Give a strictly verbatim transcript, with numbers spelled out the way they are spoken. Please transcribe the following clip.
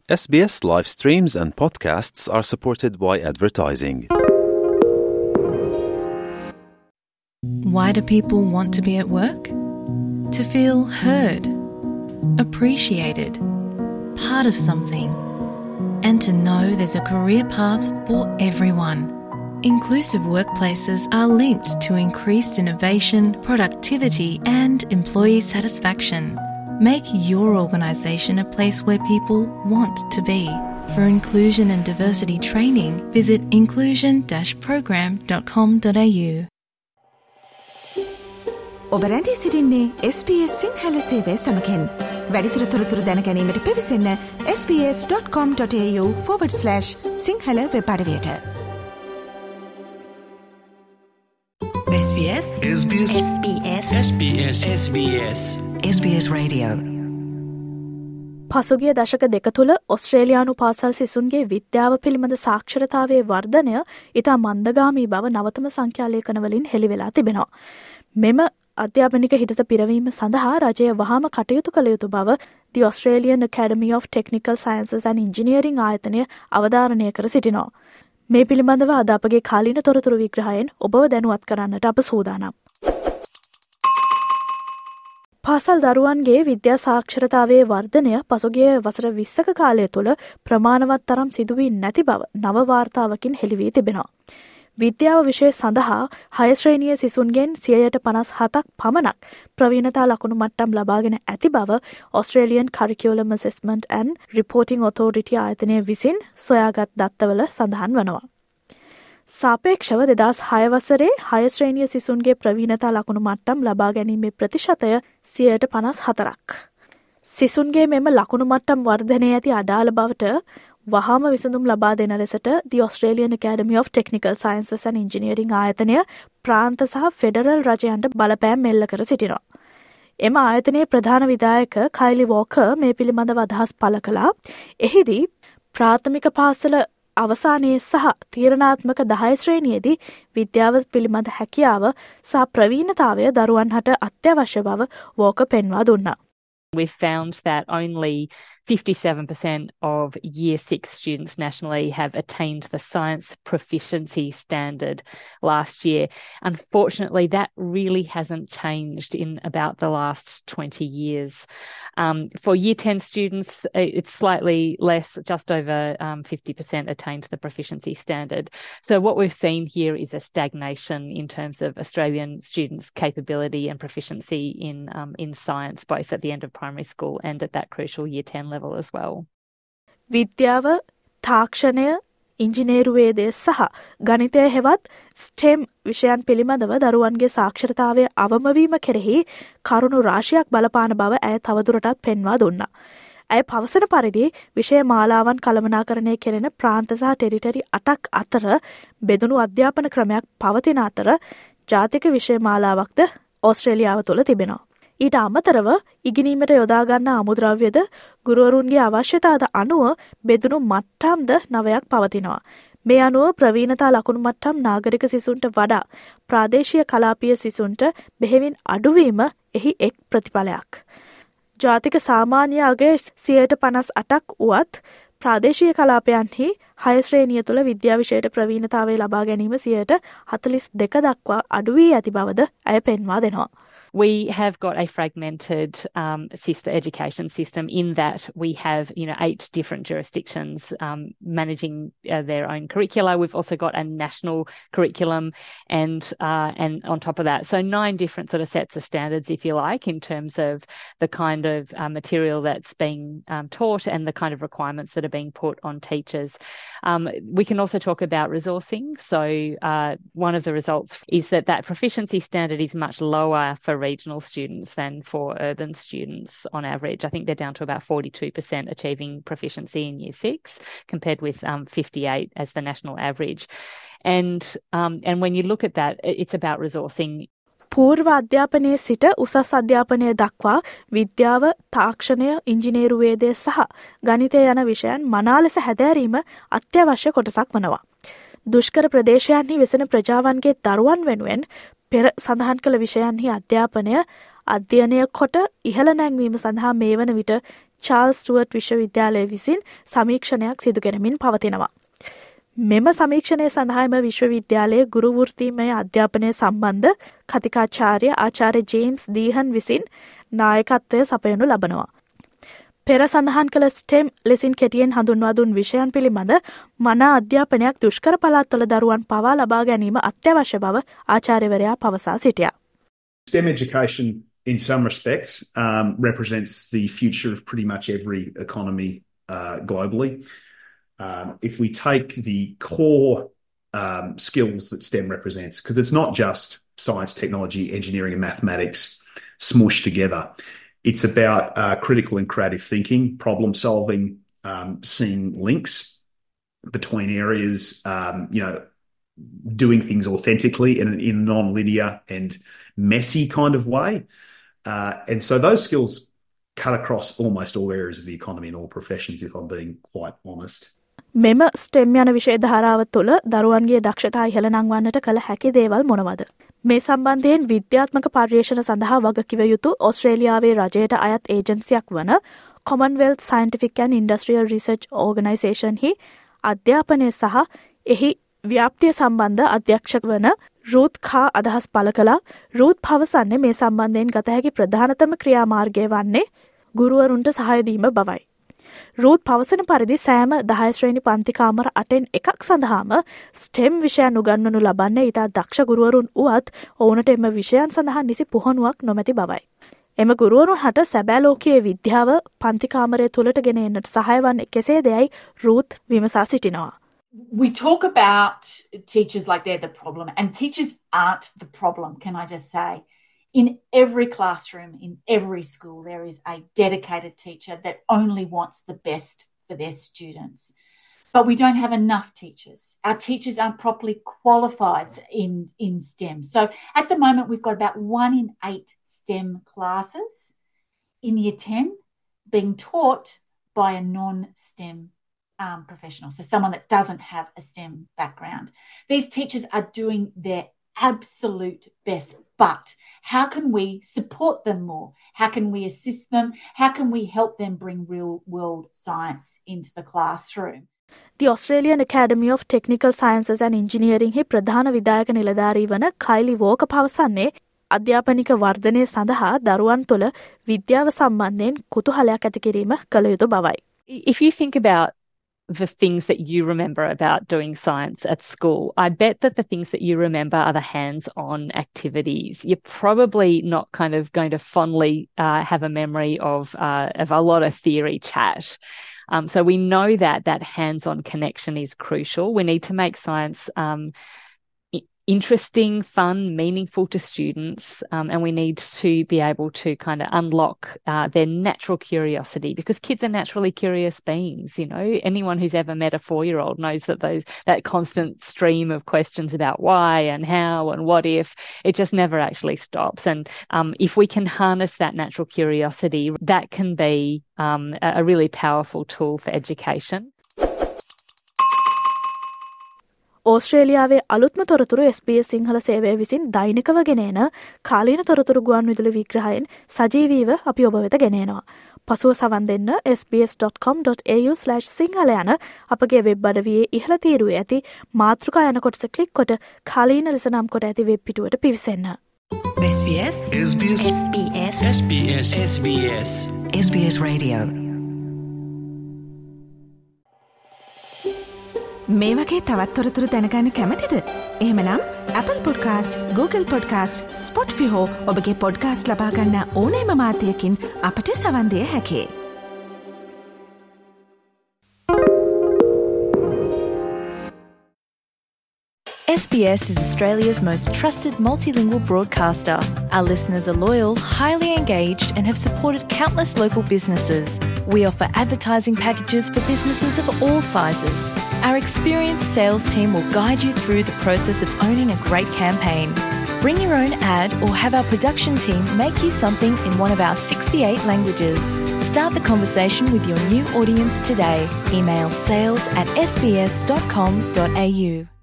S B S live streams and podcasts are supported by advertising. Why do people want to be at work? To feel heard, appreciated, part of something, and to know there's a career path for everyone. Inclusive workplaces are linked to increased innovation, productivity, and employee satisfaction. Make your organisation a place where people want to be. For inclusion and diversity training, visit inclusion dash program dot com dot a u. ඔබ රැඳී සිටින්නේ S B S Sinhala සේවය සමගින්. වැඩිදුර තොරතුරු දැන ගැනීමට පිවිසන්න s b s dot com dot a u forward slash Sinhala web අඩවියට. SBS SBS SBS SBS SBS SBS Radio. පසුගිය දශක දෙක තුළ ඔස්ට්‍රේලියානු පාසල් සිසුන්ගේ විද්‍යාව පිළිබඳ සාක්ෂරතාවයේ වර්ධනය ඉතා මන්දගාමී බව නවතම සංඛ්‍යාලේඛනවලින් හෙළිවෙලා තිබෙනවා. මෙම අධ්‍යාපනික හිටස පිරවීම සඳහා රජය වහාම කටයුතු කළ යුතු බව The Australian Academy of Technical Sciences and Engineering ආයතනය අවධාරණය කර සිටිනවා. මේ පිළිබඳව අද අපගේ කාලීන තොරතුරු විග්‍රහයෙන් ඔබව දැනුවත් කරන්නට අප සූදානම්. පාසල් දරුවන්ගේ විද්‍යා සාක්ෂරතාවයේ වර්ධනය පසුගිය වසර විස්සක කාලය තුළ ප්‍රමාණවත් තරම් සිදුවී නැති බව නව වාර්තාවකින් හෙළිවී තිබෙනවා. විද්‍යාව විෂය සඳහා හය ශ්‍රේණියේ සිසුන්ගෙන් සියයට පනස් හතක් පමණක් ප්‍රවීණතා ලකුණු මට්ටම් ලබාගෙන ඇති බව Australian Curriculum Assessment and Reporting Authority ආයතනය විසින් සොයාගත් දත්තවල සඳහන් වනවා. සාපේක්ෂව දෙදහස් හය වසරේ හය ශ්‍රේණිය සිසුන්ගේ ප්‍රවීණතා ලකුණු මට්ටම් ලබා ගැනීමේ ප්‍රතිශතය සියයට පනස් හතරක්. සිසුන්ගේ මෙම ලකුණු මට්ටම් වර්ධනයේ ඇති අඩාල බවට වහාම විසඳුම් ලබා දෙන ලෙසට The Australian Academy of Technical Sciences and Engineering ආයතනය ප්‍රාන්ත සහ ෆෙඩරල් රජයන්ට බලපෑම් එල්ල කර සිටිනවා. එම ආයතනයේ ප්‍රධාන විධායක කයිලි වෝකර් මේ පිළිබඳව අදහස් පළ කළා. එහිදී ප්‍රාථමික පාසල අවසානයේ සහ තීරණාත්මක දහය ශ්‍රේණියේදී විද්‍යාව පිළිබඳ හැකියාව සහ ප්‍රවීණතාවය දරුවන් හට අත්‍යවශ්‍ය බව වෝකර් පෙන්වා දුන්නා. We've found that only fifty-seven percent of Year six students nationally have attained the science proficiency standard last year. Unfortunately, that really hasn't changed in about the last twenty years. Um, for Year ten students, it's slightly less, just over um, fifty percent attained the proficiency standard. So what we've seen here is a stagnation in terms of Australian students' capability and proficiency in um, in science, both at the end of primary school and at that crucial Year ten level as well. විද්‍යාව, තාක්ෂණය, ඉංජිනේරුවේදය සහ ගණිතය හෙවත් stem විෂයන් පිළිබඳව දරුවන්ගේ සාක්ෂරතාවය අවමවීම කෙරෙහි කරුණු රාශියක් බලපාන බව ඇය තවදුරටත් පෙන්වා දුන්නා. ඇය පවසන පරිදි විෂය මාලාවන් කළමනාකරණය කෙරෙන ප්‍රාන්ත සහ ටෙරිටරි අටක් අතර බෙදුණු අධ්‍යාපන ක්‍රමයක් පවතින අතර ජාතික විෂය මාලාවක්ද ඕස්ට්‍රේලියාව තුළ තිබෙනවා. ඊට අමතරව ඉගෙනීමට යොදාගන්න අමුද්‍රව්‍යද ගුරුවරුන්ගේ අවශ්‍යතාද අනුව බෙදුණු මට්ටම්ද නවයක් පවතිනවා. මේ අනුව ප්‍රවීණතා ලකුණු මට්ටම් නාගරික සිසුන්ට වඩා ප්‍රාදේශීය කලාපීය සිසුන්ට බෙහෙවින් අඩුවීම එහි එක් ප්‍රතිඵලයක්. ජාතික සාමාන්‍ය අගය සියයට පනස් අටක් වුවත් ප්‍රාදේශීය කලාපයන්හි හය ශ්‍රේණිය තුළ විද්‍යා විෂයට ප්‍රවීණතාවය ලබා ගැනීම සියයට හතලිස් දෙක දක්වා අඩු වී ඇති බවද ඇය පෙන්වා දෙනවා. We have got a fragmented um, sister education system in that we have, you know, eight different jurisdictions um, managing uh, their own curricula. We've also got a national curriculum, and uh, and on top of that, so nine different sort of sets of standards, if you like, in terms of the kind of uh, material that's being um, taught and the kind of requirements that are being put on teachers. Um, we can also talk about resourcing. So uh, one of the results is that that proficiency standard is much lower for regional students than for urban students on average. I think they're down to about forty-two percent achieving proficiency in Year six compared with um, fifty-eight as the national average. And um, and when you look at that, it's about resourcing. පූර්ව අධ්‍යාපනයේ සිට උසස් අධ්‍යාපනය දක්වා විද්‍යාව, තාක්ෂණය, ඉංජිනේරුවේදය සහ ගණිතය යන විෂයන් මනා ලෙස හැදෑරීම අත්‍යවශ්‍ය කොටසක් වනවා. දුෂ්කර ප්‍රදේශයන්හි වෙසෙන ප්‍රජාවන්ගේ දරුවන් වෙනුවෙන් පෙර සඳහන් කළ විෂයන්හි අධ්‍යාපනය අධ්‍යයනය කොට ඉහළ නැංවීම සඳහා මේ වන විට චාල්ස් ස්ටුවර්ට් විශ්වවිද්‍යාලය විසින් සමීක්ෂණයක් සිදු කරමින් පවතිනවා. මෙම සමීක්ෂණය සඳහාම විශ්වවිද්‍යාලයේ ගුරු වෘත්තීමය අධ්‍යාපනය සම්බන්ධ කතිකාචාර්ය ආචාර්ය ජේම්ස් දීහන් විසින් නායකත්වය සපයනු ලබනවා. පෙර සඳහන් කළ ස්ටෙම් ලෙසින් කෙටියෙන් හඳුන්වා දුන් විෂයන් පිළිබඳ මනා අධ්‍යාපනයක් දුෂ්කර පළාත්වල දරුවන් පවා ලබා ගැනීම අත්‍යවශ්‍ය බව ආචාර්යවරයා පවසා සිටියා. STEM education in some respects um, represents the future of pretty much every economy uh, globally. Um, if we take the core um, skills that STEM represents, because it's not just science, technology, engineering and mathematics smooshed together. It's about uh, critical and creative thinking, problem solving, um, seeing links between areas, um, you know, doing things authentically in, in a non-linear and messy kind of way. Uh, and so those skills cut across almost all areas of the economy and all professions, if I'm being quite honest. මෙම STEM යන විෂය ධාරාව තුළ දරුවන්ගේ දක්ෂතා ඉහළ නංවන්නට කළ හැකි දේවල් මොනවද? මේ සම්බන්ධයෙන් විද්‍යාත්මක පර්යේෂණ සඳහා වගකිව යුතු ඔස්ට්‍රේලියාවේ රජයට අයත් ඒජන්සියක් වන Commonwealth Scientific and Industrial Research Organisation හි අධ්‍යාපනය සහ එහි ව්‍යාප්තිය සම්බන්ධ අධ්‍යක්ෂක වන රූත් කා අදහස් පළ කළා. රූත් පවසන්නේ මේ සම්බන්ධයෙන් ගත හැකි ප්‍රධානතම ක්‍රියාමාර්ගය වන්නේ ගුරුවරුන්ට සහාය දීම බවයි. රූත් පවසන පරිදි සෑම දහය ශ්‍රේණි පන්ති කාමර අටෙන් එකක් සඳහාම ස්ටෙම් විෂයන් උගන්වනු ලබන්නේ ඉතා දක්ෂ ගුරුවරුන් වුවත් ඔවුනට එම විෂයන් සඳහා නිසි පුහුණුවක් නොමැති බවයි. එම ගුරුවරුන් හට සැබෑ ලෝකයේ විද්‍යාව පන්ති කාමරය තුළට ගෙන එන්නට සහාය වන්නේ කෙසේදයයි රූත් විමසා සිටිනවා. We talk about teachers like they're the problem, and teachers aren't the problem, can I just say. In every classroom, in every school, there is a dedicated teacher that only wants the best for their students. But we don't have enough teachers. Our teachers aren't properly qualified in, in STEM. So at the moment, we've got about one in eight STEM classes in year ten being taught by a non-STEM um, professional, so someone that doesn't have a STEM background. These teachers are doing their absolute best, but how can we support them more? How can we assist them? How can we help them bring real world science into the classroom? The Australian Academy of Technical Sciences and Engineering හි ප්‍රධාන විධායක නිලධාරී වන Kylie වෝක පවසන්නේ අධ්‍යාපනික වර්ධනය සඳහා දරුවන් තුළ විද්‍යාව සම්බන්ධයෙන් කුතුහලයක් ඇති කිරීම කළ යුතු බවයි. If you think about the things that you remember about doing science at school, I bet that the things that you remember are the hands-on activities. You're probably not kind of going to fondly uh, have a memory of uh, of a lot of theory chat. Um, so we know that that hands-on connection is crucial. We need to make science um, interesting, fun, meaningful to students, um, and we need to be able to kind of unlock uh, their natural curiosity, because kids are naturally curious beings. You know, anyone who's ever met a four-year-old knows that those that constant stream of questions about why and how and what if, it just never actually stops. And um, if we can harness that natural curiosity, that can be um, a really powerful tool for education. ඕස්ට්‍රේලියාවේ අලුත්ම තොරතුරු S B S Sinhala සේවය විසින් දෛනිකව ගෙනෙන කාලීන තොරතුරු ගුවන් විදුලි විග්‍රහයෙන් සජීවීව අපි ඔබ වෙත ගෙනෙනවා. පසුව සවන් දෙන්න S B S dot com dot A U slash Sinhala යන අපගේ වෙබ් අඩවියේ ඉහළ තීරුවේ ඇති මාතෘකා යන කොටස ක්ලික් කොට කාලීන ලෙස නම් කොට ඇති වෙබ් පිටුවට පිවිසෙන්න. S B S S B S S B S S B S S B S S B S Radio. මේ වගේ තවත් තොරතුරු දැනගන්න කැමතිද? එහෙමනම් Apple Podcast, Google Podcast, Spotify හෝ ඔබගේ podcast ලබා ගන්න ඕනෑම මාධ්‍යයකින් අපට සවන් දිය හැකියි. S B S is Australia's most trusted multilingual broadcaster. Our listeners are loyal, highly engaged, and have supported countless local businesses. We offer advertising packages for businesses of all sizes. Our experienced sales team will guide you through the process of owning a great campaign. Bring your own ad or have our production team make you something in one of our sixty-eight languages. Start the conversation with your new audience today. Email sales at s b s dot com dot a u.